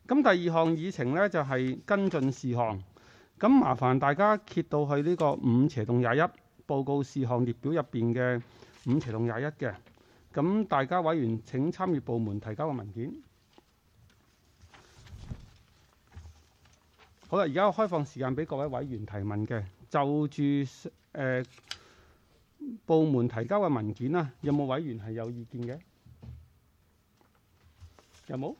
咁第二項議程呢，就係跟進事項。咁麻煩大家揭到去呢個5/21報告事項列表入邊嘅5/21嘅。咁大家委員請參與部門提交嘅文件。好啦，而家開放時間俾各位委員提問嘅。就住部門提交嘅文件啦，有冇委員係有意見嘅？有冇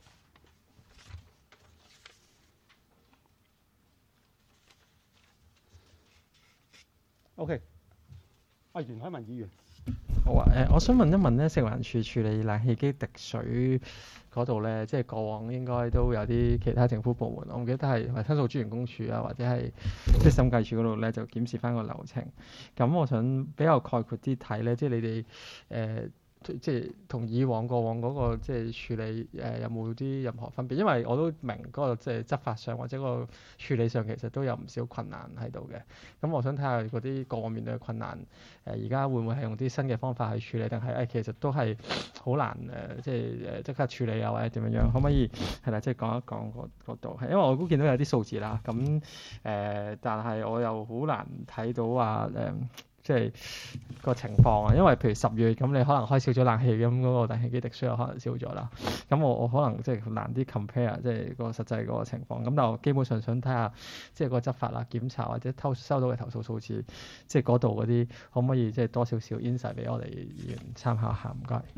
？OK，阿袁海文議員。 好啊，我想問一問咧，食環署處理冷氣機滴水嗰度咧，即係過往應該都有啲其他政府部門，我唔記得係申訴專員公署啊，或者係即係審計署嗰度咧，就檢視翻個流程。咁我想比較概括啲睇咧，即係你哋即係同以往過往嗰個即係處理有冇啲任何分別？因為我都明嗰個即係執法上或者個處理上其實都有唔少困難喺度嘅。咁我想睇下嗰啲個案面對嘅困難，而家會唔會係用啲新嘅方法去處理，定係其實都係好難即係即刻處理啊，或者點樣樣？可唔可以係啦，即係講一講嗰度？係因為我都見到有啲數字啦，咁但係我又好難睇到話即係個情況啊，因為譬如10月咁，你可能開少咗冷氣咁，嗰個冷氣機滴水又可能少咗啦。咁我可能即係難啲 compare 即係個實際嗰個情況。咁但係我基本上想睇下即係個執法啦、檢查或者收到嘅投訴數字，即係嗰度嗰啲可唔可以即係多少少 insight 俾我哋議員參考下？唔該。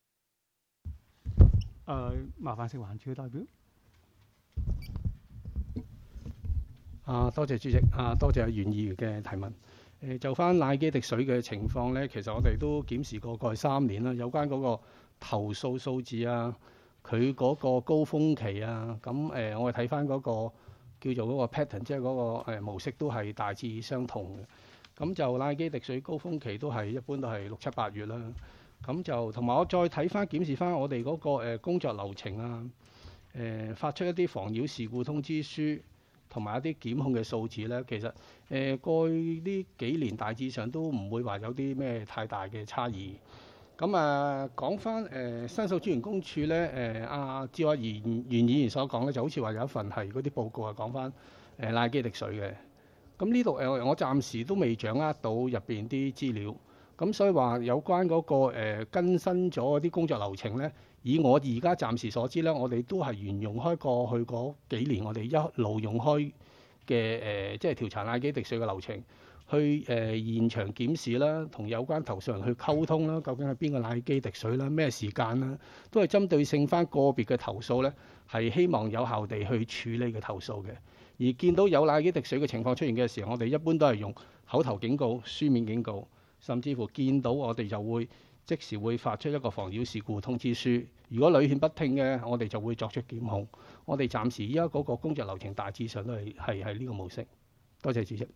麻煩食環署嘅代表。 多謝主席，多謝袁議員嘅提問。就翻冷氣機滴水嘅情況咧，其實我哋都檢視過去3年啦，有關嗰個投訴數字啊，佢嗰個高峰期啊，咁我哋睇翻嗰個叫做嗰個 pattern， 即係嗰個模式都係大致相同嘅。咁就冷氣機滴水高峰期都係一般都係6、7、8月啦。咁就同埋我再睇翻檢視翻我哋嗰個工作流程啊，發出一啲妨擾事故通知書，同埋一啲檢控嘅數字咧，其實過去呢幾年大致上都唔會話有啲咩太大嘅差異。咁講翻申訴專員公署咧，照阿袁議員所講咧，就好似話有一份係嗰啲報告係講翻冷氣機滴水嘅。咁呢度我暫時都未掌握到入邊啲資料。咁所以話有關嗰個更新咗啲工作流程咧，以我而家暫時所知咧，我哋都係沿用開過去嗰幾年我哋一路用開嘅即係調查冷氣機滴水嘅流程，去現場檢視啦，同有關投訴人去溝通啦，究竟係邊個冷氣機滴水啦，咩時間啦，都係針對性翻個別嘅投訴咧，係希望有效地去處理嘅投訴嘅。而見到有冷氣機滴水嘅情況出現嘅時候，我哋一般都係用口頭警告、書面警告，甚至乎見到我哋就會即時會發出一個妨擾事故通知書。如果屢勸不聽嘅，我哋就會作出檢控。我哋暫時依家嗰個工作流程大致上都係呢個模式。多謝主席。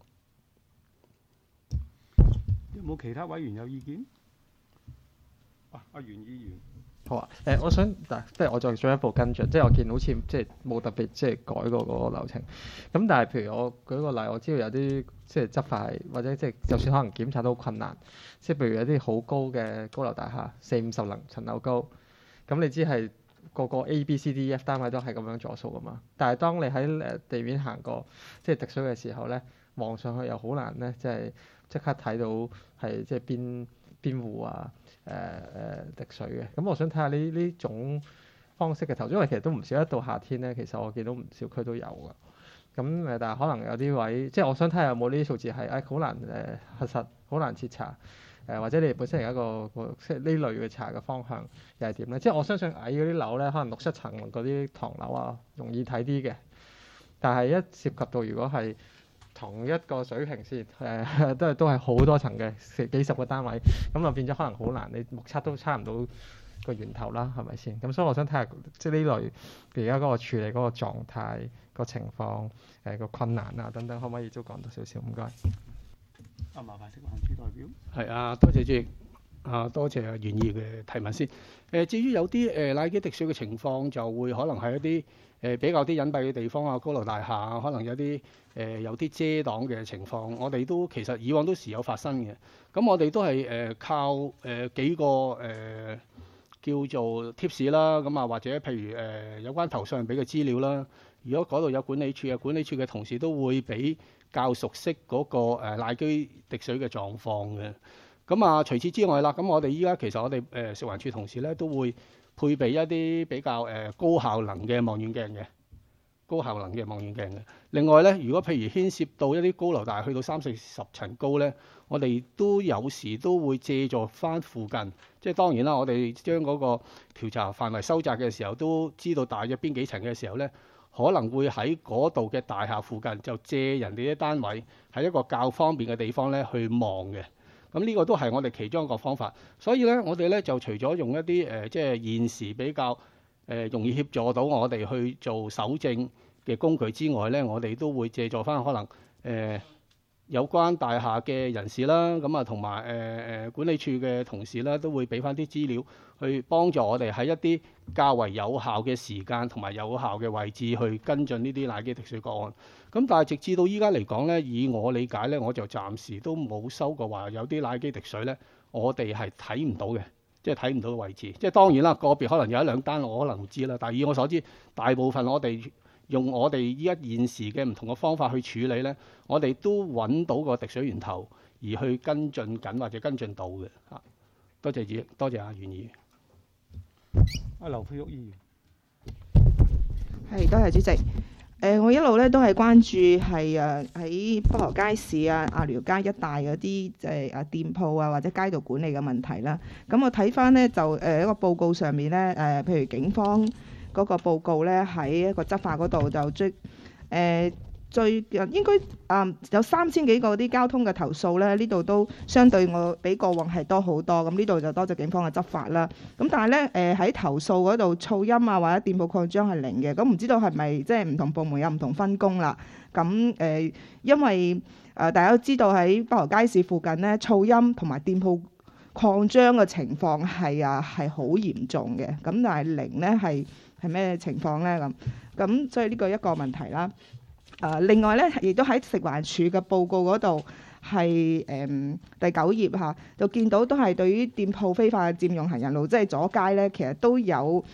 有冇其他委員有意見？阿袁議員。 好啊，我想即係我再進一步跟進，即係我見好似即係冇特別即係改過嗰個流程。咁但係譬如我舉個例，我知道有啲即係執法或者即係就算可能檢查都好困難，即係譬如有啲好高嘅高樓大廈，40-50層樓高，咁你知係個 A、B、C、D、E、F 單位都係咁樣作數噶嘛。但係當你喺地面行過即係滴水嘅時候咧，望上去又好難咧，即係即刻睇到係即係邊戶啊。滴水嘅，咁我想睇下呢種方式嘅投訴，因為其實都唔少，一到夏天咧，其實我見到唔少區都有㗎。咁但係可能有啲位，即係我想睇下有冇呢啲數字係好難核實，好難徹查。或者你哋本身有一個即係呢類嘅查嘅方向又係點咧？即係我相信矮嗰啲樓咧，可能6、7層嗰啲唐樓啊，容易睇啲嘅。但係一涉及到如果係同一個水平線，都係好多層嘅，幾十個單位，咁就變咗可能好難，你目測都差唔到個源頭啦，係咪先？咁所以我想睇下，即係呢類而家嗰個處理嗰個狀態、個情況、個困難啊等等，可唔可以都講多少少？唔該。 麻煩食環署代表。 係多謝主席。多謝袁議員嘅提問先。至於有啲冷氣機滴水嘅情況，就會可能係一啲比較啲隱蔽嘅地方啊，高樓大廈啊，可能有啲遮擋嘅情況，我哋都其實以往都時有發生嘅。咁我哋都係靠幾個叫做 tips 啦，咁啊或者譬如有關投訴人俾嘅資料啦。如果嗰度有管理處嘅同事都會比較熟悉嗰個瀨機滴水嘅狀況嘅。咁啊，除此之外啦，咁我哋依家其實我哋食環署同事咧都會配備一啲比較高效能嘅望遠鏡嘅。另外咧，如果譬如牽涉到一啲高樓大廈去到30-40層高咧，我哋都有時都會借助翻附近，即係當然啦，我哋將嗰個調查範圍收窄嘅時候，都知道大約邊幾層嘅時候咧，可能會喺嗰度嘅大廈附近就借人哋啲單位喺一個較方便嘅地方咧去望嘅。咁呢個都係我哋其中一個方法。所以咧，我哋咧就除咗用一啲即係現時比較容易協助到我哋去做搜證嘅工具之外咧，我哋都會借助翻可能有關大廈嘅人士啦，咁啊同埋管理處嘅同事啦，都會俾翻啲資料去幫助我哋喺一啲較為有效嘅時間同埋有效嘅位置去跟進呢啲瀨機滴水個案。咁但係直至到依家嚟講咧，以我理解咧，我就暫時都冇收過話有啲瀨機滴水咧，我哋係睇唔到嘅。即係睇唔到嘅位置，即係當然啦，個別可能有一兩單我可能會知啦，但係以我所知，大部分我哋用我哋依家現時嘅唔同嘅方法去處理咧，我哋都揾到個滴水源頭而去跟進緊或者跟進到嘅嚇。多謝主席，多謝阿袁議員。 阿劉佩玉議員。 係，多謝主席。我一路咧都係關注係喺北河街市亞寮街一帶嗰啲即係店鋪或者街道管理嘅問題啦。咁我睇翻咧就一個報告上面咧譬如警方嗰個報告咧喺一個執法嗰度就最近應該有3000幾個啲交通嘅投訴咧，呢度都相對我比過往係多好多。咁呢度就多謝警方嘅執法啦。咁但係咧喺投訴嗰度噪音或者店鋪擴張係零嘅。咁唔知道係咪即係唔同部門有唔同分工啦？咁因為大家都知道喺北河街市附近咧噪音同埋店鋪擴張嘅情況係好嚴重嘅。咁但係零咧係咩情況咧？咁所以呢個一個問題啦。另外咧，亦都喺食環署嘅報告嗰度係第9頁嚇，就見到都係對於店鋪非法嘅佔用行人路，即係阻街咧，其實都有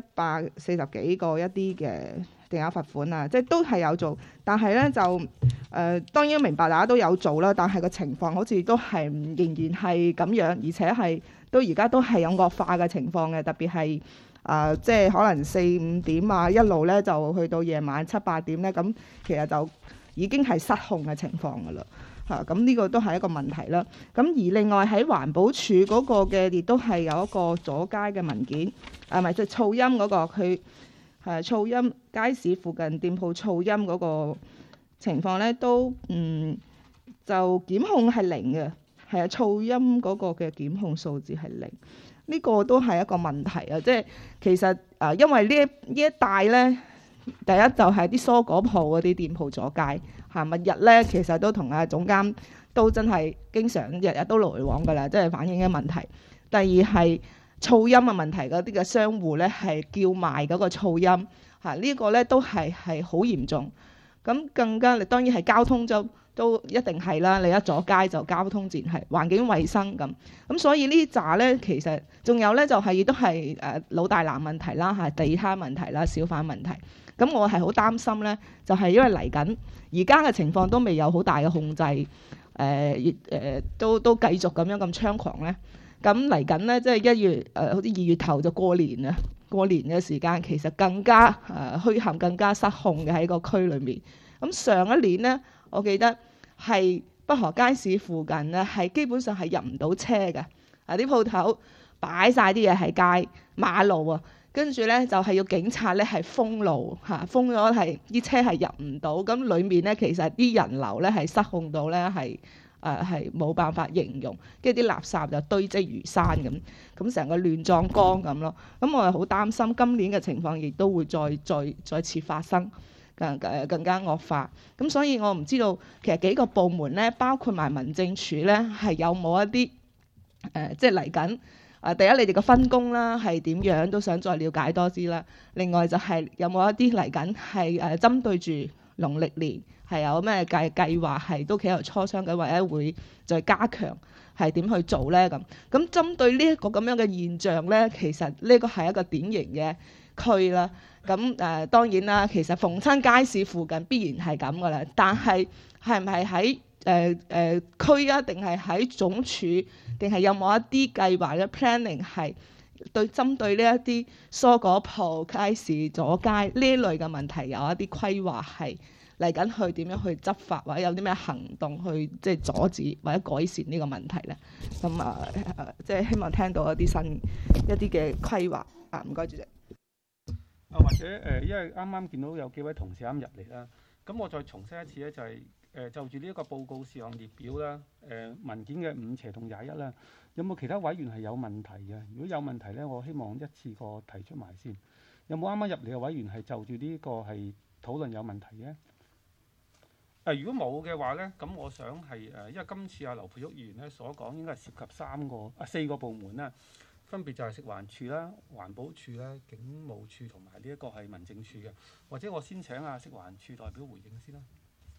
140幾個一啲嘅定額罰款啊，即係都係有做，但係咧就當然明白大家都有做啦，但係個情況好似都係仍然係咁樣，而且係都而家都係有惡化嘅情況嘅，特別係。即係可能4-5點一路咧就去到夜晚7-8點咧，咁其實就已經係失控嘅情況㗎啦嚇。咁呢個都係一個問題啦。咁而另外喺環保署嗰個嘅亦都係有一個阻街嘅文件，咪即係噪音嗰個佢噪音街市附近店鋪噪音嗰個情況咧都就檢控係零嘅，係噪音嗰個嘅檢控數字係零。呢個都係一個問題啊！即係其實因為呢一帶咧，第一就係啲蔬果鋪嗰啲店鋪阻街嚇，日日咧其實都同總監都真係經常日日都來往㗎啦，即係反映嘅問題。第二係噪音嘅問題，嗰啲嘅商戶咧係叫賣嗰個噪音嚇，呢個咧都係好嚴重。咁更加當然係交通都一定係啦，你一阻街就交通自然係環境衞生咁所以呢紮咧其實仲有咧就係亦都係老大難問題啦嚇，地攤問題啦，小販問題。咁我係好擔心咧，就係因為嚟緊而家嘅情況都未有好大嘅控制，都繼續咁樣咁猖狂咧。咁嚟緊咧即係1月好似2月頭就過年啦，過年嘅時間其實更加墟冚更加失控嘅喺個區裏面。咁上一年咧，我記得係北河街市附近咧，係基本上係入唔到車嘅。啲鋪頭擺晒啲嘢喺街馬路啊，跟住咧就係要警察咧係封路嚇，封咗係啲車係入唔到。咁裡面咧其實啲人流咧係失控到咧係冇辦法形容，跟住啲垃圾就堆積如山咁成個亂葬崗咁咯。咁我係好擔心今年嘅情況亦都會再次發生。更加惡化，咁所以我唔知道其實幾個部門咧，包括埋民政處咧，係有冇一啲即係嚟緊第一你哋嘅分工啦係點樣，都想再了解多啲啦。另外就係有冇一啲嚟緊係針對住農曆年係有咩計劃係都企喺度磋商緊，或者會再加強係點去做咧？咁針對呢一個咁樣嘅現象咧，其實呢個係一個典型嘅區啦。咁當然啦，其實逢親街市附近必然係咁噶啦。但係係唔係喺區啊，定係喺總署，定係有冇一啲計劃嘅 planning 係針對呢一啲蔬果鋪、街市、阻街呢類嘅問題有一啲規劃係嚟緊去點樣去執法，或者有啲咩行動去即係阻止或者改善呢個問題咧？咁即係希望聽到一啲新一啲嘅規劃啊！唔該，主席。 或者因為啱啱見到有幾位同事啱入嚟啦，咁我再重申一次咧，就係就住呢一個報告事項列表啦，文件嘅5/同21啦，有冇其他委員係有問題嘅？如果有問題咧，我希望一次過提出埋先。有冇啱啱入嚟嘅委員係就住呢個係討論有問題嘅？如果冇嘅話咧，咁我想係因為今次劉培旭議員咧所講應該係涉及4個部門啦。分別就係食環署啦、環保署啦、警務處同埋呢一個係民政處嘅，或者我先請食環署代表回應先啦。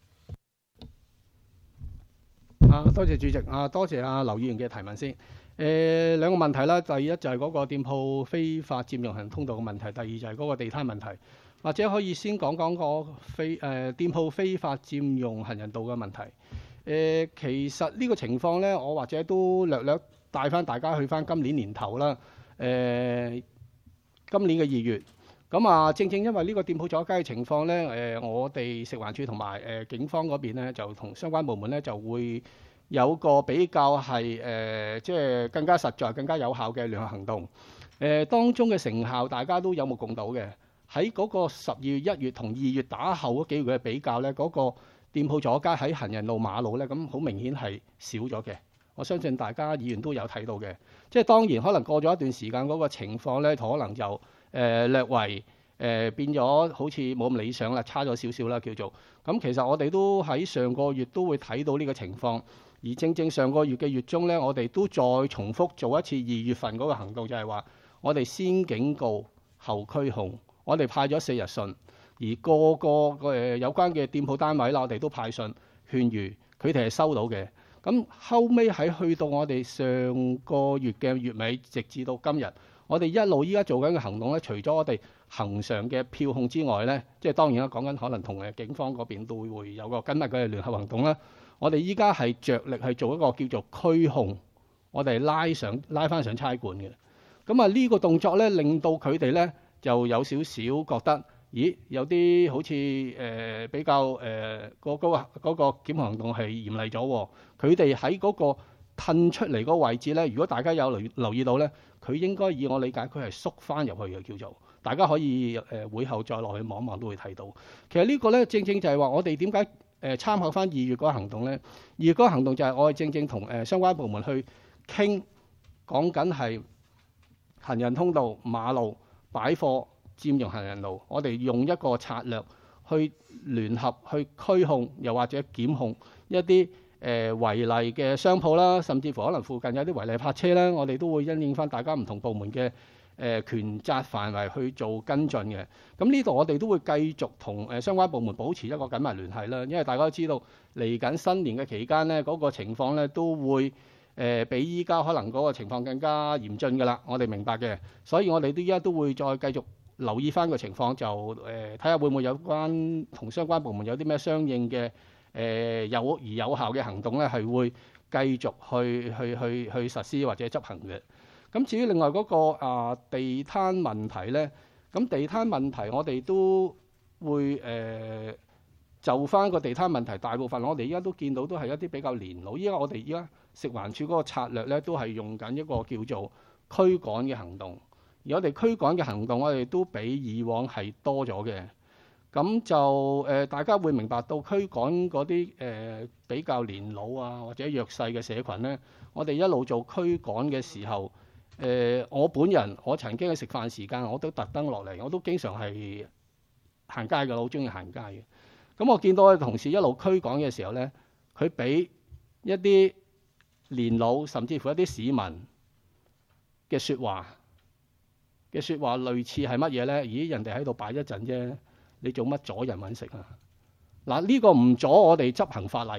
多謝主席，多謝劉議員嘅提問先。兩個問題啦，第一就係嗰個店鋪非法佔用行人通道嘅問題，第二就係嗰個地攤問題。或者可以先講講個店鋪非法佔用行人道嘅問題。其實呢個情況咧，我或者都略帶翻大家去翻今年年頭啦，今年嘅2月，咁正因為呢個店鋪阻街嘅情況咧，我哋食環署同埋警方嗰邊咧，就同相關部門咧就會有個比較係即係更加實在、更加有效嘅聯合行動。當中嘅成效大家都有目共睹嘅。喺嗰個12月、1月同2月打後嗰幾個月嘅比較咧，嗰個店鋪阻街喺行人路、馬路咧，咁好明顯係少咗嘅。我相信大家議員都有睇到嘅，即係當然可能過咗一段時間嗰個情況咧，可能就略為變咗好似冇咁理想啦，差咗少少啦叫做。咁其實我哋都喺上個月都會睇到呢個情況，而正上個月嘅月中咧，我哋都再重複做一次2月份嗰個行動，就係話我哋先警告後驅控，我哋派咗4日信，而個個有關嘅店鋪單位啦，我哋都派信勸喻，佢哋係收到嘅。咁後尾喺去到我哋上個月嘅月尾，直至到今日，我哋一路依家做緊嘅行動咧，除咗我哋恆常嘅票控之外咧，即係當然啦，講緊可能同警方嗰邊都會有個緊密嘅聯合行動啦。我哋依家係着力去做一個叫做驅控，我哋拉翻上差館嘅。咁呢個動作咧，令到佢哋咧就有少少覺得，咦，有啲好似比較嗰個檢控行動係嚴厲咗喎。佢哋喺嗰個褪出嚟嗰個位置咧，如果大家有留意到咧，佢應該以我理解，佢係縮翻入去嘅叫做。大家可以會後再落去望一望都會睇到。其實呢個咧正正就係話我哋點解參考翻2月嗰個行動咧？2月嗰個行動就係我哋正同相關部門去傾，講緊係行人通道、馬路擺貨佔用行人路，我哋用一個策略去聯合去驅控，又或者檢控一啲違例嘅商鋪啦，甚至乎可能附近有啲違例泊車啦，我哋都會因應翻大家唔同部門嘅權責範圍去做跟進嘅。咁呢度我哋都會繼續同相關部門保持一個緊密聯繫啦，因為大家都知道嚟緊新年嘅期間咧，嗰個情況咧都會比依家可能嗰個情況更加嚴峻㗎啦。我哋明白嘅，所以我哋依家都會再繼續留意翻個情況，就睇下會唔會有關同相關部門有啲咩相應嘅有效嘅行動咧，係會繼續去實施或者執行嘅。咁至於另外嗰個地攤問題咧，咁地攤問題我哋都會就翻個地攤問題，大部分我哋依家都見到都係一啲比較年老。依家我哋依家食環署嗰個策略咧，都係用緊一個叫做驅趕嘅行動。而我哋驅趕嘅行動，我哋都比以往係多咗嘅。咁就大家會明白到驅趕嗰啲比較年老啊或者弱勢嘅社群咧，我哋一路做驅趕嘅時候，我本人我曾經喺食飯時間我都特登落嚟，我都經常係行街嘅，好中意行街嘅。咁我見到我哋同事一路驅趕嘅時候咧，佢俾一啲年老甚至乎一啲市民嘅説話類似係乜嘢咧？咦，人哋喺度擺一陣啫，你做乜阻人揾食啊？嗱，呢個唔阻我哋執行法例嘅，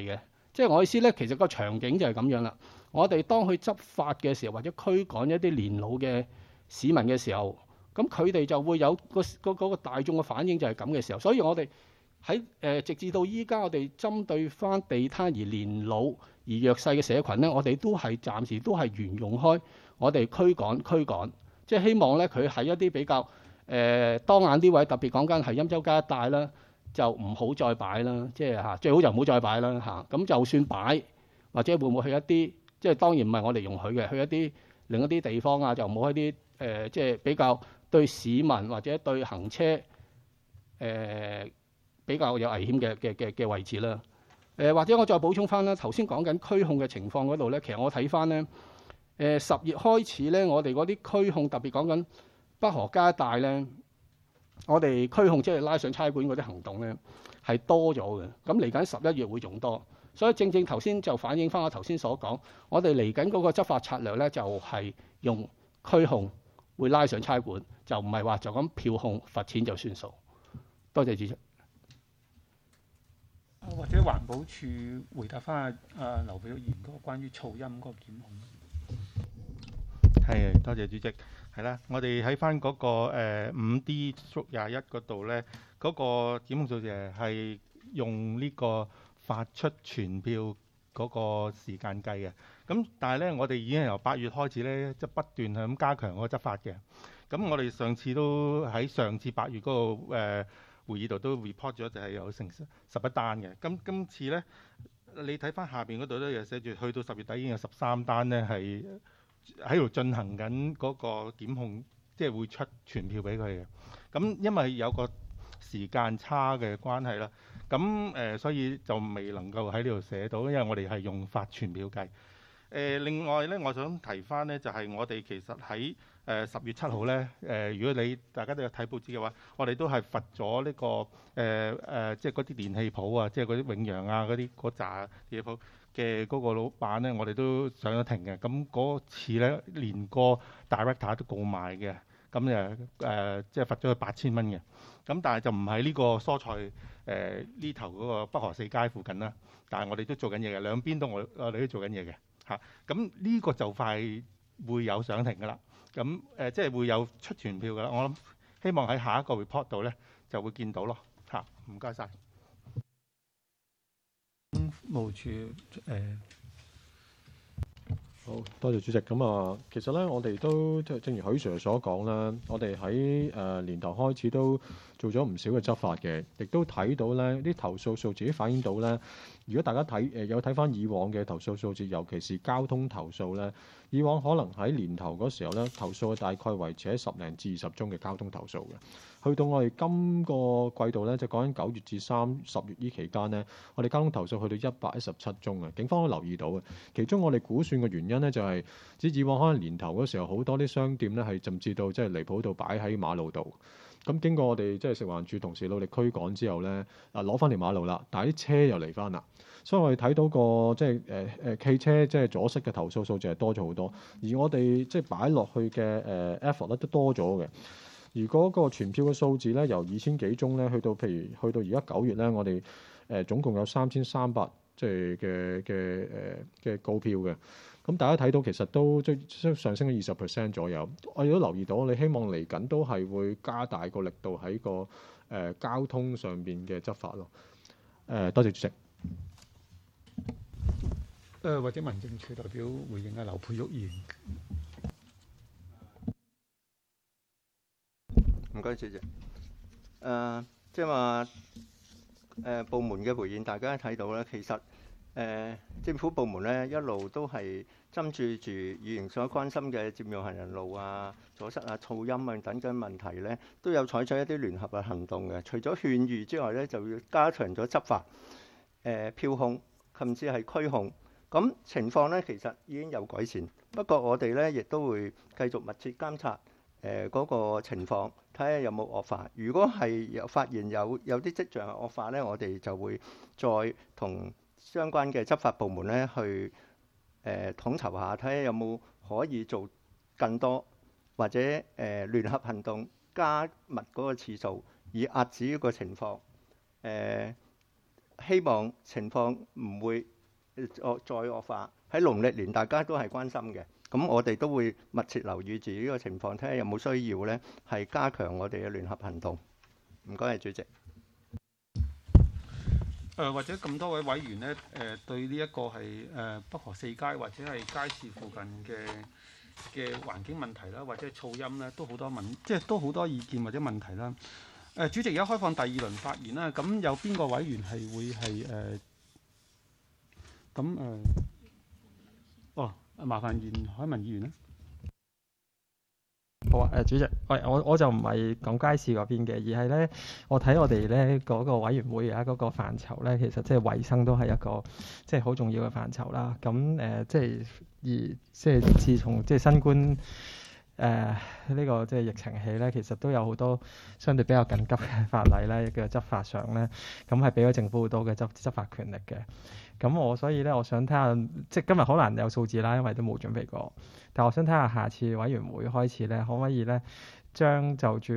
即係我意思咧，其實個場景就係咁樣啦。我哋當去執法嘅時候，或者驅趕一啲年老嘅市民嘅時候，咁佢哋就會有個大眾嘅反應就係咁嘅時候。所以我哋喺直至到依家，我哋針對翻地攤而年老而弱勢嘅社群咧，我哋都係暫時都係沿用開我哋驅趕，即係希望咧佢喺一啲比較當眼啲位，特別講緊係欽州街一帶啦，就唔好再擺啦，即係嚇最好就唔好再擺啦嚇。咁就算擺，或者會唔會去一啲即係當然唔係我哋容許嘅，去一啲另一啲地方啊，就唔好一啲即係比較對市民或者對行車比較有危險嘅位置啦。或者我再補充翻啦，頭先講緊驅控嘅情況嗰度咧，其實我睇翻咧10月開始咧，我哋嗰啲驅控特別講緊北河街一帶咧，我哋驅控即係拉上差館嗰啲行動咧係多咗嘅。咁嚟緊11月會仲多，所以正正頭先就反映翻我頭先所講，我哋嚟緊嗰個執法策略咧就係用驅控會拉上差館，就唔係話就咁票控罰錢就算數。多謝主席。 或者環保署回答翻劉表賢嗰個關於噪音嗰個檢控。 係，多謝主席。係啦，我哋喺翻嗰個5D/21嗰度咧，嗰個檢控數字係用呢個發出傳票嗰個時間計嘅。咁但係咧，我哋已經由8月開始咧，即係不斷係咁加強嗰個執法嘅。咁我哋上次都喺上次8月嗰個會議度都 report 咗，就係有成11單嘅。今次咧，你睇翻下邊嗰度咧，又寫住去到10月底已經有13單咧，係喺度進行緊嗰個檢控，即係會出傳票俾佢嘅。咁因為有個時間差嘅關係啦，咁所以就未能夠喺呢度寫到，因為我哋係用發傳票計。另外咧，我想提翻咧，就係我哋其實喺10月7號咧，如果大家都有睇報紙嘅話，我哋都係罰咗呢個即係嗰啲電器鋪啊，即係嗰啲永陽啊嗰扎電器鋪嘅嗰個老闆咧，我哋都上咗庭嘅。咁嗰次咧，連個 director 都告埋嘅，咁即係罰咗佢8000蚊嘅。咁但係就唔係呢個蔬菜呢頭嗰個北河4街附近啦，但係我哋都做緊嘢嘅，兩邊都我哋都做緊嘢嘅嚇。咁呢個就快會有上庭㗎啦。咁即係會有出傳票㗎啦。我諗希望喺下一個 report 度咧就會見到咯嚇。唔該晒。 務處好多謝主席。咁啊，其實咧我哋都即係正如許 Sir 所講啦，我哋喺年頭開始都做咗唔少嘅執法嘅，亦都睇到咧啲投訴數字反映到咧。如果大家有睇翻以往嘅投訴數字，尤其是交通投訴咧，以往可能喺年頭嗰時候咧，投訴大概維持喺10零至20宗嘅交通投訴嘅。去到我哋今個季度咧，就講緊9月至10月呢期間咧，我哋交通投訴去到117宗嘅。警方都留意到嘅，其中我哋估算嘅原因咧就係指以往可能年頭嗰時候好多啲商店咧係甚至到即係離譜到擺喺馬路度。咁經過我哋即係食環署同事努力驅趕之後咧，攞翻條馬路啦，但係啲車又嚟翻啦，所以我哋睇到個即係汽車即係阻塞嘅投訴數字係多咗好多，而我哋即係擺落去嘅effort 咧都多咗嘅。而嗰個傳票嘅數字咧，由2000幾宗咧，去到而家9月咧，我哋總共有3300即係嘅告票嘅。咁大家睇到其實都即係上升咗20% 左右。我亦都留意到，你希望嚟緊都係會加大個力度喺個交通上邊嘅執法咯。多謝主席。 或者民政處代表回應劉佩玉議員。 唔該，主席。即係話部門嘅回應，大家睇到咧，其實政府部門咧一路都係針對住議員所關心嘅佔用行人路啊、阻塞啊、噪音啊等等問題咧，都有採取一啲聯合嘅行動嘅。除咗勸喻之外咧，就要加強咗執法、票控，甚至係驅控。咁情況咧其實已經有改善，不過我哋咧亦都會繼續密切監察嗰個情況，睇下有冇惡化。如果係發現有啲跡象係惡化咧，我哋就會再同相關嘅執法部門咧去統籌下，睇下有冇可以做更多，或者聯合行動加密嗰個次數，以壓止呢個情況。希望情況唔會再惡化。喺農曆年大家都係關心嘅，咁我哋都會密切留意住呢個情況，睇下有冇需要呢係加強我哋嘅聯合行動。唔該，主席。 或者咁多位委員呢，對呢一個係北河四街或者係街市附近嘅環境問題啦，或者係噪音咧，都好多都好多意見或者問題啦。主席而家開放第二輪發言啦，咁有邊個委員係會係麻煩袁海文議員咧。 好啊，主席，我就唔係講街市嗰邊嘅，而係咧，我睇我哋咧嗰個委員會而家嗰個範疇咧，其實即係衞生都係一個即係好重要嘅範疇啦。咁即係自從即係新冠呢個即係疫情起咧，其實都有好多相對比較緊急嘅法例咧嘅執法上咧，咁係俾咗政府好多嘅執法權力嘅。咁所以咧，我想睇下，即係今日好難有數字啦，因為都冇準備過。但我想睇下下次委員會開始咧，可唔可以咧將就住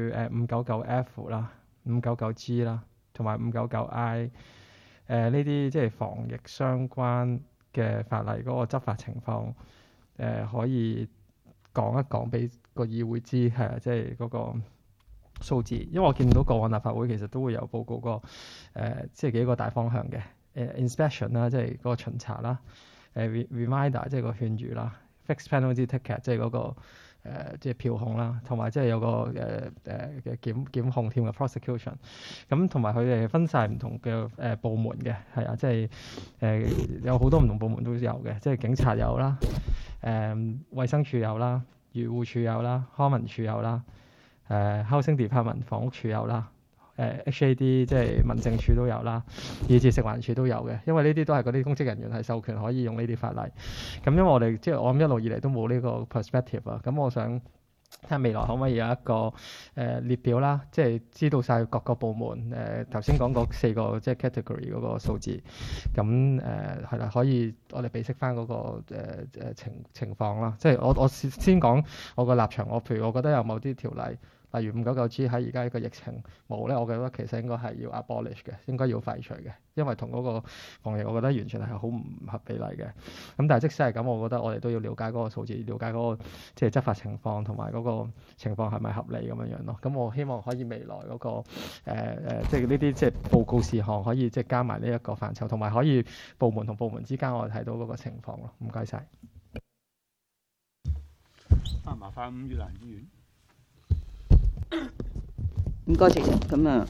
599F 啦、599G 啦，同埋599I 呢啲即係防疫相關嘅法例嗰個執法情況可以講一講俾個議會知，係啊，即係嗰個數字。因為我見到過往立法會其實都會有報告過即係幾個大方向嘅。inspection 啦，即係嗰個巡查啦，reminder 即係個勸喻啦 ，fixed penalty ticket 即係嗰個即係票控啦，同埋即係有個嘅檢控添嘅 prosecution。咁同埋佢哋分晒唔同嘅部門嘅，係啊，即係有好多唔同部門都有嘅，即係警察有啦，衛生署有啦，漁護署有啦，康文署有啦，housing department 房屋署有啦。HAD 即係民政處都有啦，以至食環署都有嘅，因為呢啲都係嗰啲公職人員係授權可以用呢啲法例。咁因為我哋即係我諗一路以嚟都冇呢個 perspective 啊，咁我想睇下未來可唔可以有一個列表啦，即係知道晒各個部門頭先講嗰4個即係 category 嗰個數字，咁係啦，可以我哋備悉翻嗰個情況啦。即係我先講我個立場，譬如我覺得有某啲條例。例如599G 喺而家呢個疫情冇咧，我覺得其實應該係要 abolish 嘅，應該要廢除嘅，因為同嗰個防疫，我覺得完全係好唔合比例嘅。咁但係即使係咁，我覺得我哋都要了解嗰個數字，了解嗰個即係執法情況同埋嗰個情況係咪合理咁樣樣咯。咁我希望可以未來嗰個即係呢啲即係報告事項可以即係加埋呢一個範疇，同埋可以部門同部門之間我哋睇到嗰個情況咯。唔該晒。 麻煩伍月蘭議員。 唔該，主席。咁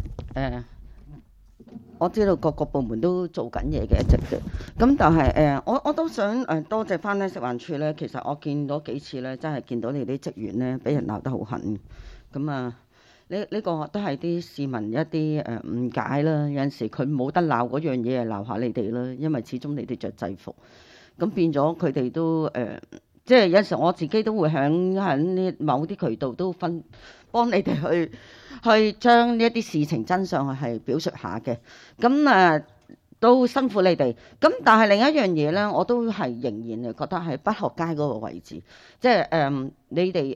我知道各個部門都做緊嘢嘅，一直嘅。咁但係我都想多謝翻咧食環署咧。其實我見到幾次咧，真係見到你啲職員咧，俾人鬧得好狠。咁呢個都係啲市民一啲誤解啦。有陣時佢冇得鬧嗰樣嘢，係鬧下你哋啦。因為始終你哋着制服，咁變咗佢哋都即係有時我自己都會喺呢某啲渠道都幫你哋去將呢一啲事情真相係表述下嘅。咁都辛苦你哋。咁但係另一樣嘢咧，我都係仍然係覺得喺北河街嗰個位置，即係你哋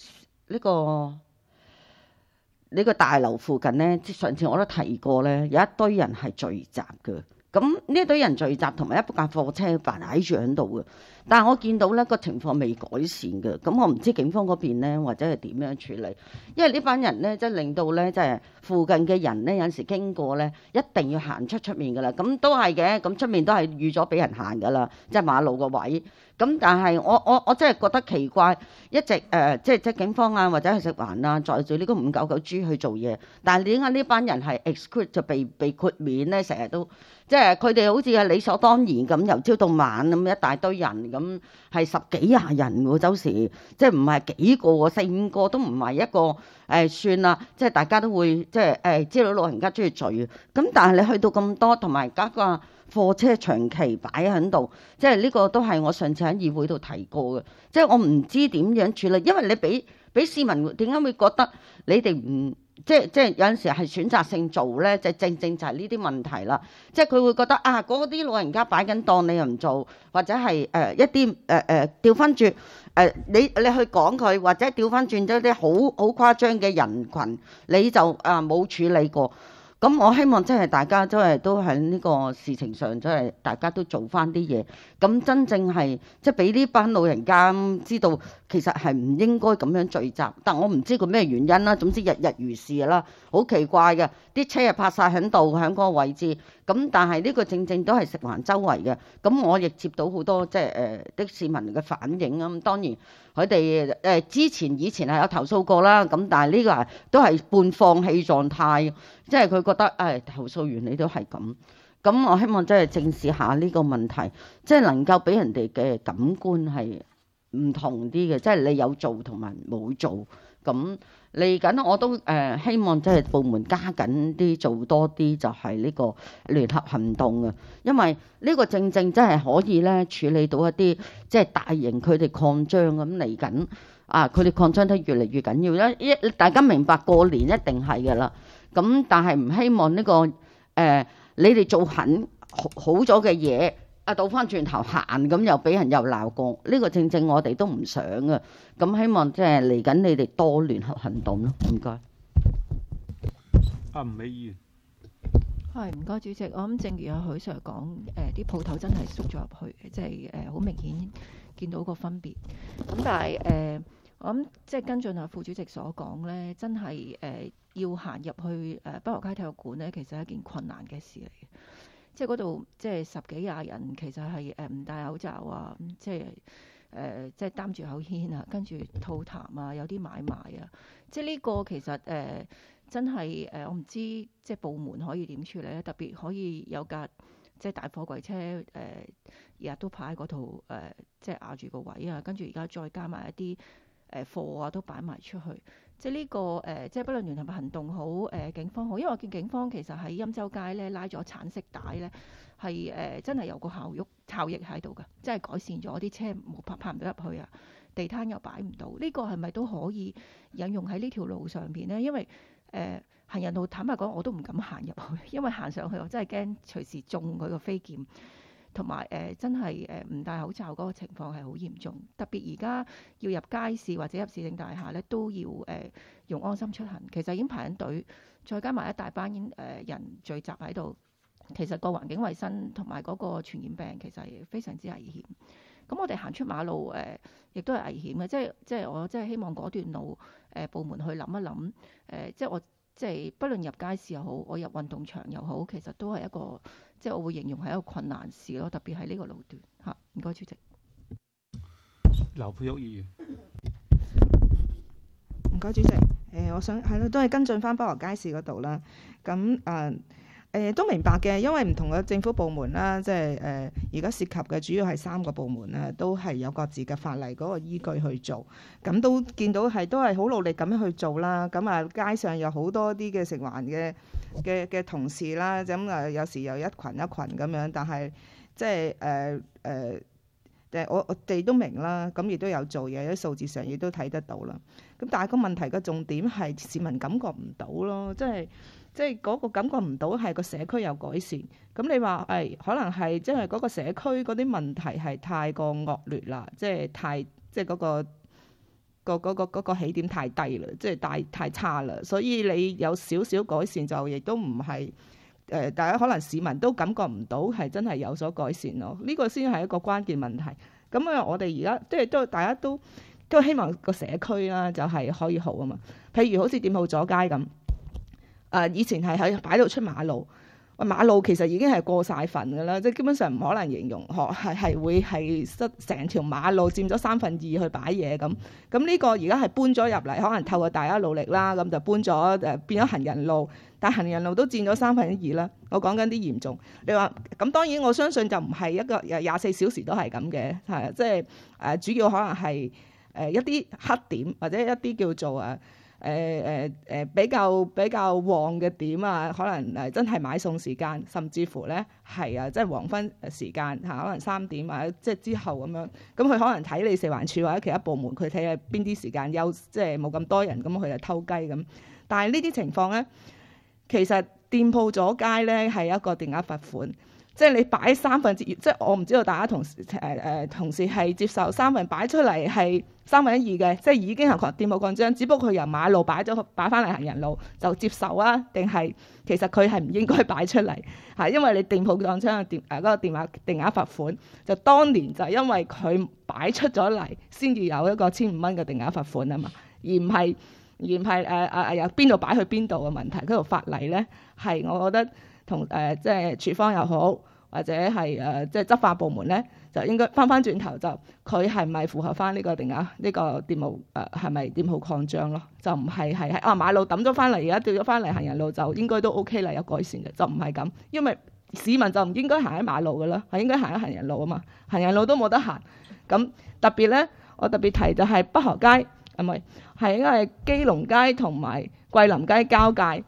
呢個大樓附近咧，上次我都提過咧，有一堆人係聚集嘅。咁呢一堆人聚集同埋一架貨車擺住喺度嘅，但係我見到咧個情況未改善嘅，咁我唔知警方嗰邊咧或者係點樣處理，因為呢班人咧即係令到咧即係附近嘅人咧有陣時經過咧一定要行出面㗎啦，咁都係嘅，咁出面都係預咗俾人行㗎啦，即係馬路個位。咁但係我真係覺得奇怪，一直即係警方啊或者係食環啊，載住呢個599G去做嘢，但係點解呢班人係 exclude 就被豁免咧？成日都即係佢哋好似係理所當然咁，由朝到晚咁一大堆人咁，係10幾20人喎，周時即係唔係幾個4、5個都唔係一個算啦，即係大家都會即係知道老人家中意聚，咁但係你去到咁多，同埋加個貨車長期擺喺度，即係呢個都係我上次喺議會度提過嘅，即係我唔知點樣處理，因為你俾市民點解會覺得你哋唔即係有陣時係選擇性做咧，就正就係呢啲問題啦。即係佢會覺得啊，嗰啲老人家擺緊檔你又唔做，或者係一啲調翻轉你去講佢，或者調翻轉咗啲好誇張嘅人群，你就冇處理過。 咁我希望即係大家都喺呢個事情上，即係大家都做翻啲嘢。咁真正係即係俾呢班老人家知道，其實係唔應該咁樣聚集。但我唔知個咩原因啦。總之日日如是啦，好奇怪嘅。啲車又泊晒喺度，喺嗰個位置。咁但係呢個正正都係食環周圍嘅。咁我亦接到好多即係的市民嘅反應啊。咁當然佢哋以前係有投訴過啦。咁但係呢個都係半放棄狀態，即係佢覺得投訴完你都係咁。咁我希望真係正視下呢個問題，即係能夠俾人哋嘅感官係唔同啲嘅，即係你有做同埋冇做。咁嚟緊我都希望即係部門加緊啲做多啲，就係呢個聯合行動啊！因為呢個正正真係可以咧處理到一啲即係大型佢哋擴張咁嚟緊啊！佢哋擴張得越嚟越緊要啦，大家明白過年一定係㗎啦。咁但係唔希望呢個你哋做好咗嘅嘢，倒翻轉頭行咁又俾人又鬧過，呢個正正我哋都唔想啊！咁希望即係嚟緊你哋多聯合行動咯，唔該。 吳美議員， 係唔該主席，我諗正如阿許 Sir 講，啲鋪頭真係縮咗入去，即係好明顯見到個分別。咁但係我諗即係跟進阿副主席所講咧，真係要行入去北河街體育館咧，其實係一件困難嘅事嚟嘅。即係嗰度即係10幾20人，其實係唔戴口罩啊，即係擔住口煙啊，跟住吐痰啊，有啲買賣啊。即係呢個其實真係我唔知即係部門可以點處理咧，特別可以有架即係大貨櫃車日日都泊喺嗰度即係壓住個位啊，跟住而家再加埋一啲貨啊都擺埋出去。即係呢個即係不論聯合行動好警方好，因為我見警方其實喺欽州街咧拉咗橙色帶咧，係真係有個效益喺度㗎，即係改善咗啲車冇泊唔到入去啊，地攤又擺唔到。呢個係咪都可以引用喺呢條路上邊咧？因為行人路坦白講我都唔敢行入去，因為行上去我真係驚隨時中佢個飛劍。同埋真係唔戴口罩嗰個情況係好嚴重，特別而家要入街市或者入市政大廈咧，都要用安心出行。其實已經排緊隊，再加埋一大班人聚集喺度，其實個環境衛生同埋嗰個傳染病其實係非常之危險。咁我哋行出馬路亦都係危險嘅，即係我真係希望嗰段路部門去諗一諗即係不論入街市又好，我入運動場又好，其實都係一個即係我會形容係一個困難事咯，特別係呢個路段嚇。唔該，主席。 劉佩玉議員， 唔該，主席。我想係咯，都係跟進翻北河街市嗰度啦。咁都明白嘅，因為唔同嘅政府部門啦，即係而家涉及嘅主要係3個部門啦，都係有各自嘅法例嗰個依據去做。咁都見到都係好努力咁樣去做啦。咁街上有好多啲嘅食環嘅同事啦，咁有時又一群咁樣，但係即係我哋都明啦，咁亦都有做嘢，喺數字上亦都睇得到啦。咁但係個問題嘅重點係市民感覺唔到咯，即係嗰個感覺唔到係個社區有改善。咁你話可能係即係嗰個社區嗰啲問題係太過惡劣啦，即係嗰個起點太低啦，即係太差啦。所以你有少少改善就亦都唔係大家可能市民都感覺唔到係真係有所改善咯。呢個先係一個關鍵問題。咁我哋而家即係大家都希望個社區啦就係可以好啊嘛。譬如好似店鋪阻街咁。以前係擺到出馬路，馬路其實已經係過晒份㗎啦，即係基本上唔可能形容係會係塞成條馬路佔咗2/3去擺嘢咁。咁呢個而家係搬咗入嚟，可能透過大家努力啦，咁就搬咗變咗行人路，但行人路都佔咗2/3啦。我講緊啲嚴重，你話咁當然我相信就唔係一個24小時都係咁嘅，係即係主要可能係一啲黑點或者一啲叫做比較旺嘅點啊，可能真係買餸時間，甚至乎咧係即係黃昏時間可能3點或者即係之後咁樣，咁佢可能睇你食環署或者其他部門，佢睇下邊啲時間即係冇咁多人，咁佢就偷雞咁。但係呢啲情況咧，其實店鋪阻街咧係一個定額罰款， 即係你擺2/3，即係我唔知道大家同事係接受3/3擺出嚟係1/3嘅，即係已經係店鋪擴張，只不過佢由馬路擺翻嚟行人路就接受啊？定係其實佢係唔應該擺出嚟嚇？因為你店鋪擴張嘅嗰個定額罰款，就當年就因為佢擺出咗嚟，先至有一個1,500蚊嘅定額罰款啊嘛，而唔係由邊度擺去邊度嘅問題。嗰條法例咧係我覺得同即係處方又好，或者係即係執法部門咧，就應該翻轉頭就佢係咪符合翻呢個定額呢個店鋪係咪店鋪擴張咯？就唔係馬路抌咗翻嚟，而家掉咗翻嚟行人路就應該都 OK 啦，有改善嘅，就唔係咁，因為市民就唔應該行喺馬路噶啦，係應該行喺行人路啊嘛，行人路都冇得行。咁特別咧，我特別提就係北河街係應該係基隆街同埋桂林街交界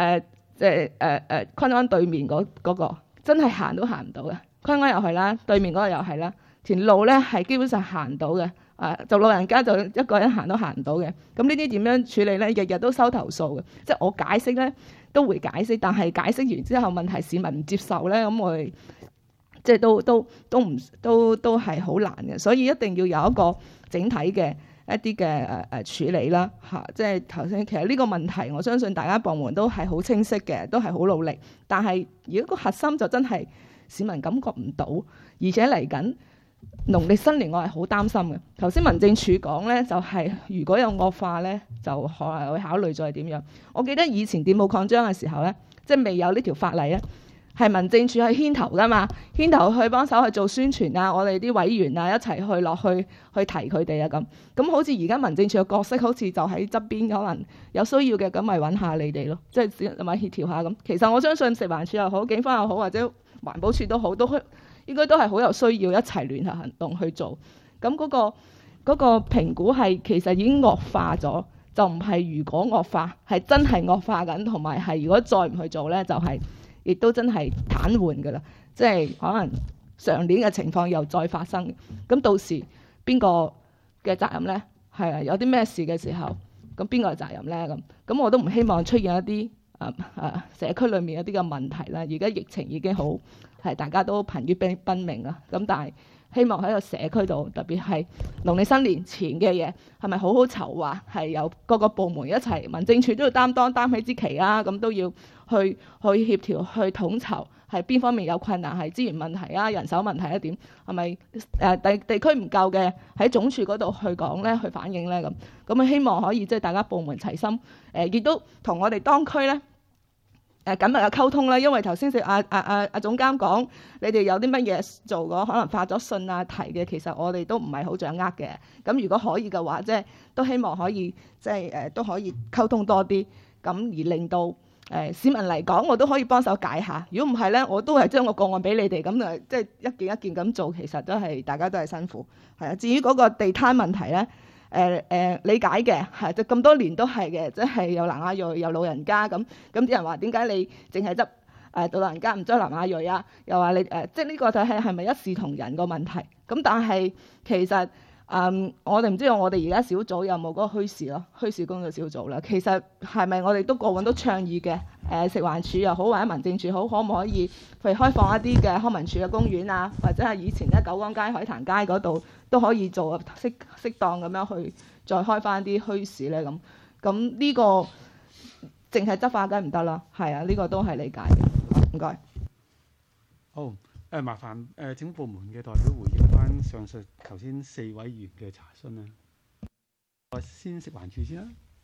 昆安對面嗰個真係行都行唔到嘅，昆安又係啦，對面嗰個又係啦，條路咧係基本上行唔到嘅，就老人家就一個人行都行唔到嘅。咁呢啲點樣處理咧？日日都收投訴嘅，即係我解釋咧都會解釋，但係解釋完之後問題市民唔接受咧，咁我哋即係都係好難嘅，所以一定要有一個整體嘅一啲嘅處理啦嚇，即係頭先其實呢個問題，我相信大家部門都係好清晰嘅，都係好努力。但係如果個核心就真係市民感覺唔到，而且嚟緊農曆新年，我係好擔心嘅。頭先民政處講咧，就係如果有惡化咧，就可能會考慮再點樣。我記得以前店鋪擴張嘅時候咧，即係未有呢條法例咧，係民政處去牽頭噶嘛，牽頭去幫手去做宣傳啊，我哋啲委員啊一齊去落去提佢哋啊咁。咁好似而家民政處嘅角色，好似就喺側邊，可能有需要嘅咁咪揾下你哋咯，即係咪協調下咁。其實我相信食環署又好，警方又好，或者環保署都好，應該都係好有需要一齊聯合行動去做。咁嗰個評估係其實已經惡化咗，就唔係如果惡化係真係惡化緊，同埋係如果再唔去做咧，就係亦都真係癱瘓㗎啦。即係可能上年嘅情況又再發生，咁到時邊個嘅責任咧？係啊，有啲咩事嘅時候，咁邊個嘅責任咧？咁我都唔希望出現一啲社區裏面一啲嘅問題啦。而家疫情已經好係大家都瀕於奔命啊，咁但係希望喺個社區度，特別係農曆新年前嘅嘢，係咪好好籌劃？係由各個部門一齊，民政處都要擔起支旗啦，咁都要去協調、去統籌，係邊方面有困難，係資源問題啊、人手問題一點，係咪地區唔夠嘅喺總署嗰度去講咧，去反映咧咁希望可以即係大家部門齊心，亦都同我哋當區咧緊密嘅溝通啦。因為頭先阿總監講，你哋有啲乜嘢做過，可能發咗信啊提嘅，其實我哋都唔係好掌握嘅。咁如果可以嘅話，即係都希望可以即係都可以溝通多啲，咁而令到市民嚟講，我都可以幫手解下。如果唔係咧，我都係將個個案俾你哋，咁即係一件一件咁做，其實都係大家都係辛苦。係啊，至於嗰個地攤問題咧，理解嘅係，就咁多年都係嘅，即係有南亞裔有老人家咁啲人話點解你淨係執到老人家唔執南亞裔啊？又話你即係呢個就係咪一視同仁個問題？咁但係其實我哋唔知道我哋而家小組有冇嗰個墟市咯，墟市工作小組啦。其實係咪我哋都過往都倡議嘅？食環署又好，或者民政處好，可唔可以譬如開放一啲嘅康文署嘅公園啊，或者係以前咧九江街、海壇街嗰度都可以做適當咁樣去再開翻啲墟市咧？咁呢個淨係執法梗唔得啦。係啊，呢個都係理解嘅。唔該。 好。麻煩政府部門嘅代表回應翻上述頭先4位議員嘅查詢啦。我先食環署先啦。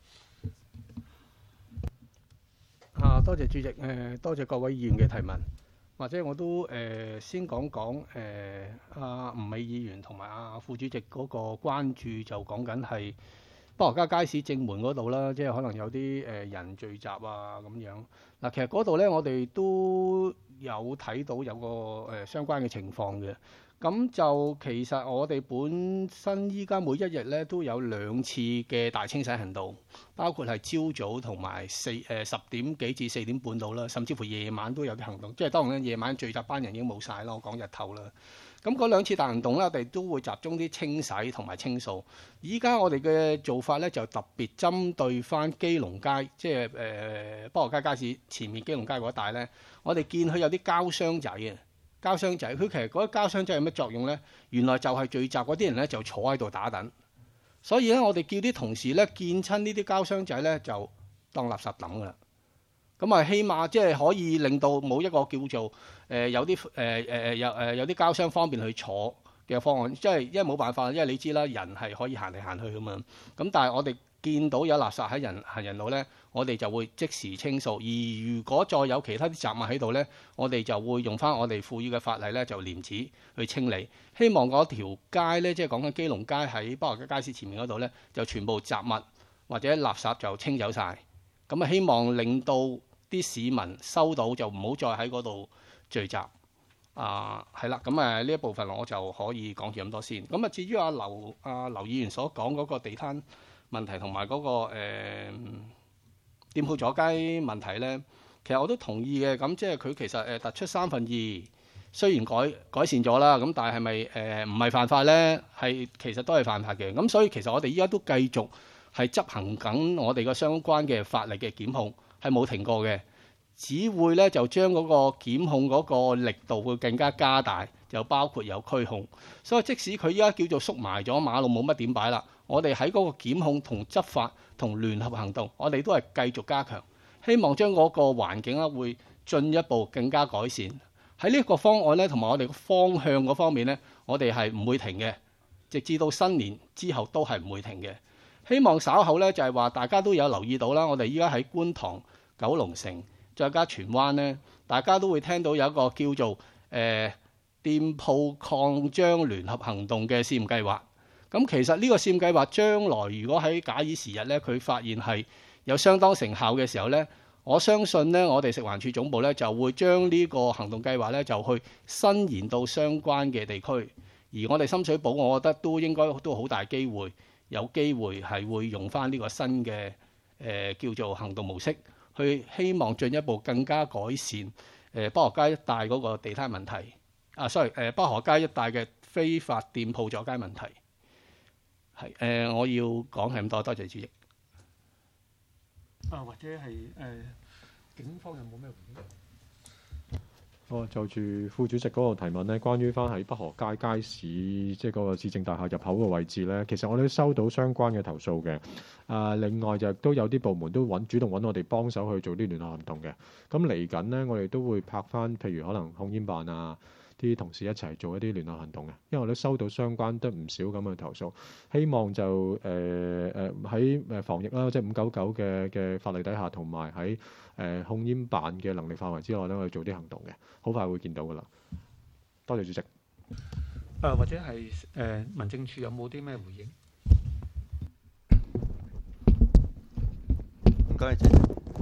多謝主席，多謝各位議員嘅提問。或者我都先講阿吳美議員同埋阿副主席嗰個關注，就講緊係北河街市正門嗰度啦，即係可能有啲人聚集啊咁樣。嗱，其實嗰度咧，我哋都有睇到有個相關嘅情況嘅。咁就其實我哋本身依家每一日咧都有2次嘅大清洗行動，包括係朝早同埋10點幾至4點半到啦，甚至乎夜晚都有啲行動。即係當然咧，夜晚聚集班人已經冇晒啦，我講日頭啦。咁嗰2次大行動咧，我哋都會集中啲清洗同埋清掃。依家我哋嘅做法咧就特別針對翻基隆街，即係北河街街市前面基隆街嗰一帶咧，我哋見佢有啲膠箱仔啊。 膠箱仔，佢其實嗰啲膠箱仔有乜作用咧？原來就係聚集嗰啲人咧就坐喺度打躉，所以咧我哋叫啲同事咧見親呢啲膠箱仔咧就當垃圾抌㗎啦。咁啊，起碼即係可以令到冇一個叫做有啲有啲膠箱方便去坐嘅方案，即係因為冇辦法，因為你知啦，人係可以行嚟行去㗎嘛。咁但係我哋見到有垃圾喺行人路咧，我哋就會即時清掃。而如果再有其他啲雜物喺度咧，我哋就會用翻我哋賦予嘅法例咧，就廉恥去清理。希望嗰條街咧，即係講緊基隆街喺北河街街市前面嗰度咧，就全部雜物或者垃圾就清走晒。咁啊，希望令到啲市民收到就唔好再喺嗰度聚集。係啦，咁呢一部分我就可以講住咁多先。咁啊，至於劉議員所講嗰個地攤問題同埋嗰個店鋪阻街問題咧，其實我都同意嘅。咁即係佢其實突出2/3，雖然改善咗啦，咁但係咪唔係犯法咧？其實都係犯法嘅。咁所以其實我哋依家都繼續係執行緊我哋嘅相關嘅法例嘅檢控，係冇停過嘅。只會咧就將嗰個檢控嗰個力度會更加加大，就包括有驅控。所以即使佢依家叫做縮埋咗馬路冇乜點擺啦，我哋喺嗰個檢控同執法同聯合行動，我哋都係繼續加強，希望將嗰個環境咧會進一步更加改善。喺呢個方案咧同埋我哋個方向嗰方面咧，我哋係唔會停嘅，直至到新年之後都係唔會停嘅。希望稍後咧就係話大家都有留意到啦，我哋依家喺觀塘、九龍城，再加荃灣咧，大家都會聽到有一個叫做店鋪擴張聯合行動嘅試驗計劃。咁其實呢個試驗計劃將來如果喺假以時日咧，佢發現係有相當成效嘅時候咧，我相信咧，我哋食環署總部咧就會將呢個行動計劃咧就去伸延到相關嘅地區。而我哋深水埗，我覺得都應該都好大機會，有機會係會用翻呢個新嘅叫做行動模式。去希望進一步更加改善北河街一帶嗰個地攤問題。北河街一帶嘅非法店鋪阻街問題。係我要講係咁多，多謝主席。 或者係警方有冇咩回應？ 就住副主席嗰個提問咧，關於翻喺北河街街市即係嗰個市政大廈入口嘅位置咧，其實我哋都收到相關嘅投訴嘅。另外就都有啲部門都主動揾我哋幫手去做啲聯合行動嘅。咁嚟緊咧，我哋都會拍翻，譬如可能控煙辦啊，啲同事一齊做一啲聯合行動嘅。因為我都收到相關得唔少咁嘅投訴，希望就喺防疫啦，即係599嘅法例底下，同埋喺控煙辦嘅能力範圍之內咧，我哋做啲行動嘅，好快會見到噶啦。多謝主席。 或者係民政處有冇啲咩回應？ 唔該，主席。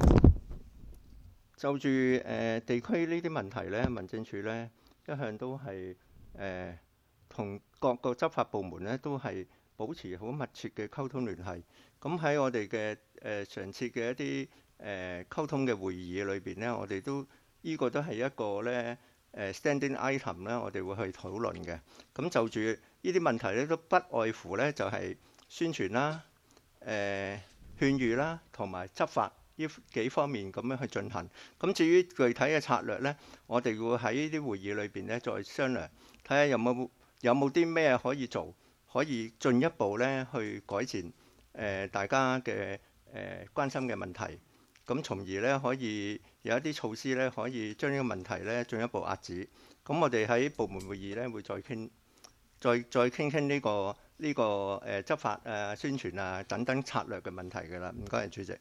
就住地區呢啲問題咧，民政處咧一向都係同各個執法部門咧都係保持好密切嘅溝通聯繫。咁喺我哋嘅常設嘅一啲溝通嘅會議裏邊咧，我哋都呢個都係一個咧standing item 咧，我哋會去討論嘅。咁就住呢啲問題咧，都不外乎咧就係宣傳啦、勸喻啦，同埋執法呢幾方面咁樣去進行。咁至於具體嘅策略咧，我哋會喺呢啲會議裏邊咧再商量，睇下有冇啲咩可以做，可以進一步咧去改善大家嘅關心嘅問題。咁從而咧可以有一啲措施咧，可以將呢個問題咧進一步壓止。咁我哋喺部門會議咧會再傾呢個執法宣傳啊等等策略嘅問題㗎啦。唔該，主席。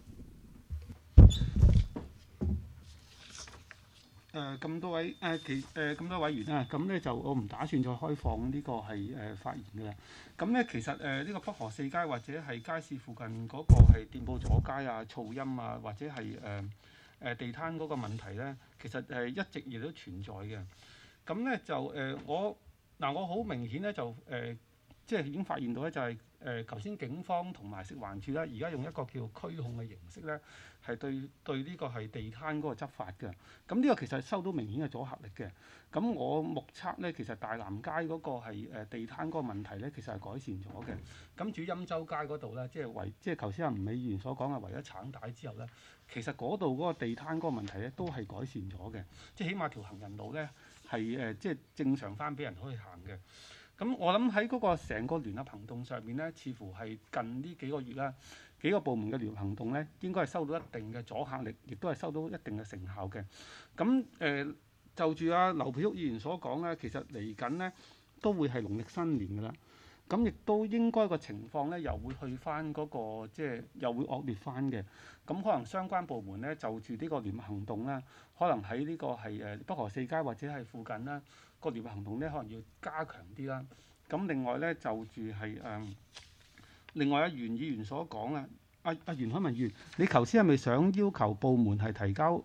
咁多位咁多位員啦，咁咧就我唔打算再開放呢個係發言㗎啦。咁咧其實呢個北河四街或者係街市附近嗰個係店鋪阻街啊、噪音啊，或者係地攤嗰個問題咧，其實一直亦都存在嘅。咁咧就我好明顯咧就即係已經發現到咧，就係頭先警方同埋食環署咧，而家用一個叫驅控嘅形式咧，係對呢個係地攤嗰個執法嘅。咁呢個其實收到明顯嘅阻嚇力嘅。咁我目測咧，其實大南街嗰個係地攤嗰個問題咧，其實係改善咗嘅。咁至於欽州街嗰度咧，即係頭先阿吳美議員所講嘅，圍咗橙帶之後咧，其實嗰度嗰個地攤嗰個問題咧，都係改善咗嘅。即係起碼條行人路咧係即係正常翻俾人可以行嘅。咁我諗喺嗰個成個聯合行動上面咧，似乎係近呢幾個月啦，幾個部門嘅聯合行動咧，應該係收到一定嘅阻嚇力，亦都係收到一定嘅成效嘅。咁就住阿劉培旭議員所講咧，其實嚟緊咧都會係農曆新年㗎啦。咁亦都應該個情況咧，又會去翻嗰個即係又會惡劣翻嘅。咁可能相關部門咧就住呢個聯合行動啦，可能喺呢個係北河四街或者係附近啦，個聯合行動咧可能要加強啲啦。咁另外咧就住係另外阿袁議員所講啊，阿袁海文議員，你頭先係咪想要求部門係提交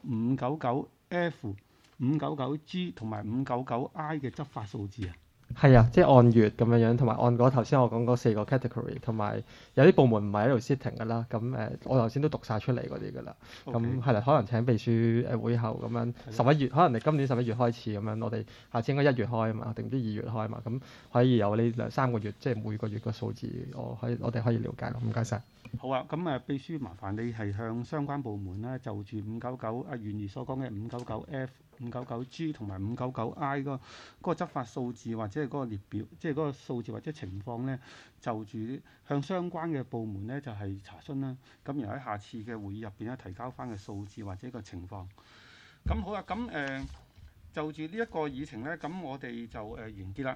599F、599G 同埋599I 嘅執法數字啊？ 係啊，即係按月咁樣樣，同埋按嗰頭先我講嗰4個 category， 同埋有啲部門唔係喺度 sitting 㗎啦。咁我頭先都讀晒出嚟嗰啲㗎啦。咁係啦，可能請秘書會後咁樣11月，可能你今年11月開始咁樣，我哋下次應該1月開啊嘛，定唔知2月開啊嘛。咁可以有呢2-3個月，即係每個月個數字，我哋可以了解咯。唔該晒。 好啊，咁秘書麻煩你係向相關部門咧，就住599阿袁怡所講嘅599F、599G 同埋599I 嗰個執法數字或者係嗰個列表，即係嗰個數字或者情況咧，就住向相關嘅部門咧就係查詢啦。咁然後喺下次嘅會議入邊咧提交翻嘅數字或者個情況。咁好啦，咁就住呢一個議程咧，咁我哋就完結啦。